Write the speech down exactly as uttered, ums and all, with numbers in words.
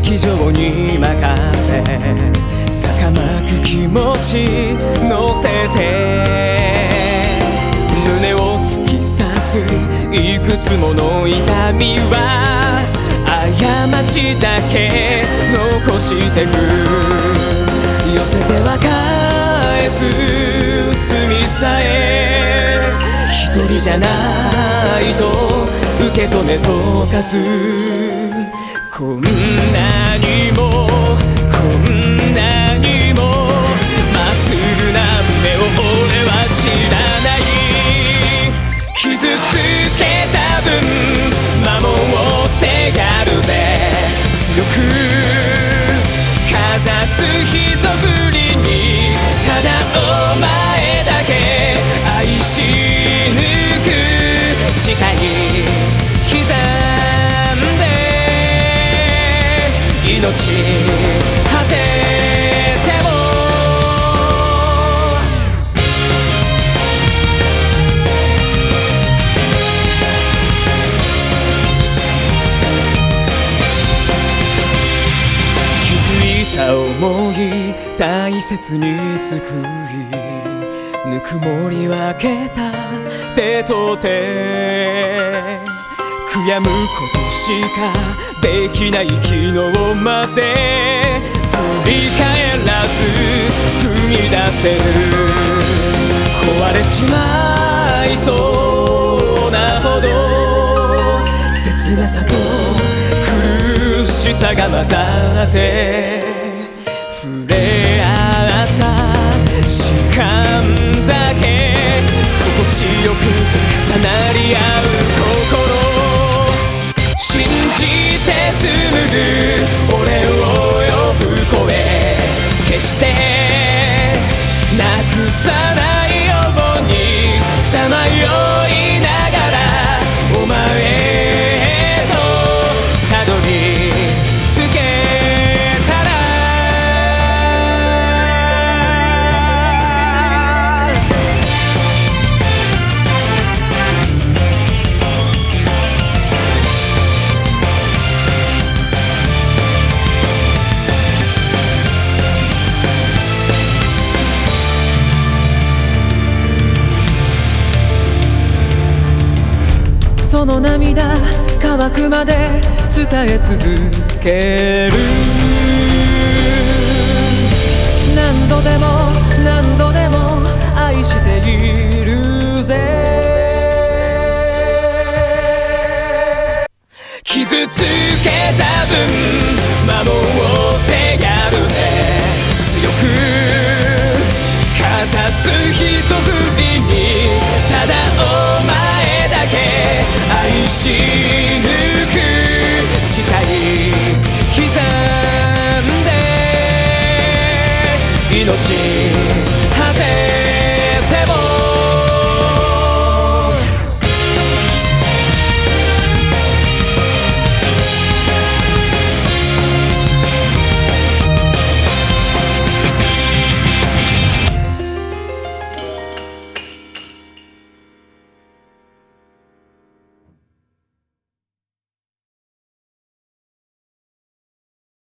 劇場に任せ逆まく気持ち乗せて胸を突き刺すいくつもの痛みは過ちだけ残してく寄せては返す罪さえ一人じゃないと受け止めとかすこんなにもこんなにもまっすぐな目を俺は知らない傷つけた分守ってやるぜ強くかざす一振りにただお前だけ愛し抜く誓い刻んで命果てても気づいた想い大切に救いぬくもり分けた手と手悔やむことしかできない昨日まで振り返らず踏み出せる壊れちまいそうなほど切なさと苦しさが混ざって触れ合った時間だけ心地よく重なり合う心信じて紡ぐ俺を呼ぶ声決してなくさないようにさまよいながらお前へとたどり着けたらその涙乾くまで伝え続ける何度でも何度でも愛しているぜ傷つけた分守ってやるぜ強くかざす一振りにただお前だけ愛し抜く誓い刻んで命